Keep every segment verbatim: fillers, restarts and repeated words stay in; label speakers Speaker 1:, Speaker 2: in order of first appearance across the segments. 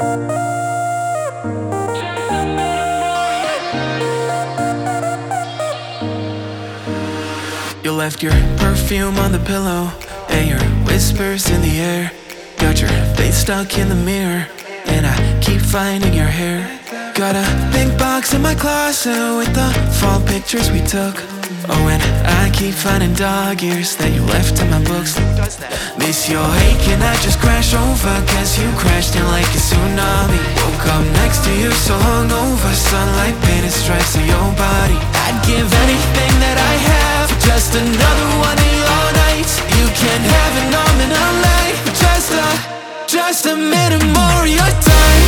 Speaker 1: You left your perfume on the pillow and your whispers in the air. Got your face stuck in the mirror and I keep finding your hair. Got a pink box in my closet with the fall pictures we took. Oh, and I keep finding dog ears that you left in my books. Miss your ache and I just crash over, cause you crashed in like a tsunami. Woke up next to you so hungover, sunlight painted stripes on your body. I'd give anything that I have for just another one of your nights. You can't have it all in a life, just a, just a minute more of your time.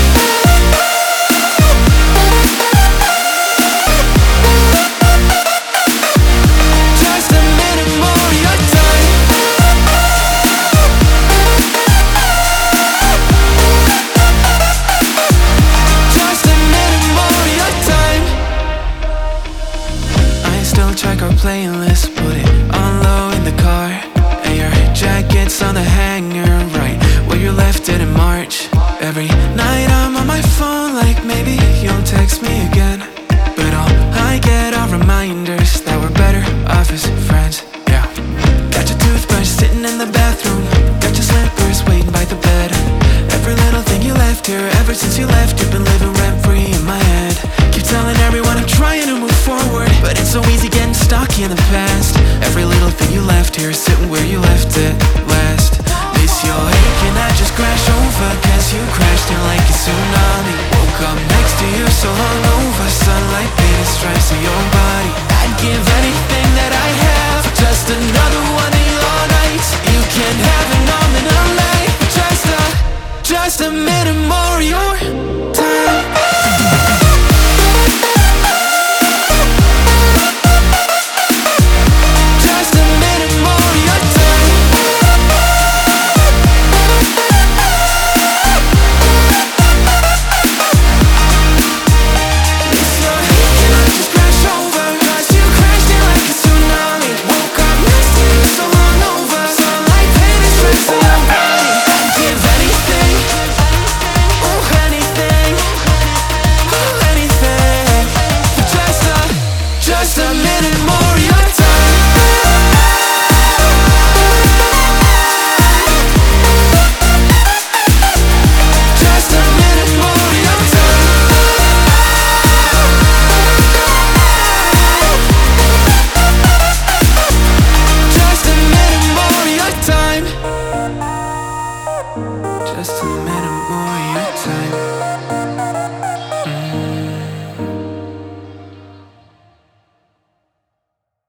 Speaker 1: Check our playlist, put it on low in the car. And your jacket's on the hanger, right where you left it in March. Every night I'm on my phone like maybe you'll text me again. But all I get are reminders that we're better off as friends, yeah. Got your toothbrush sitting in the bathroom, got your slippers waiting by the bed. Every little thing you left here, ever since you left, you've been living rent-free in my head. Keep telling everyone I'm trying to move forward, but it's so easy getting stuck in the past. Every little thing you left here, sitting where you left it last. Miss your ache and I just crash over, cause you crashed in like a tsunami. Woke up next to you so hungover, sunlight painted stripes on your body. I'd give anything that I have for just another one of your nights. You can't have it all in a life, just a, just a minute more of your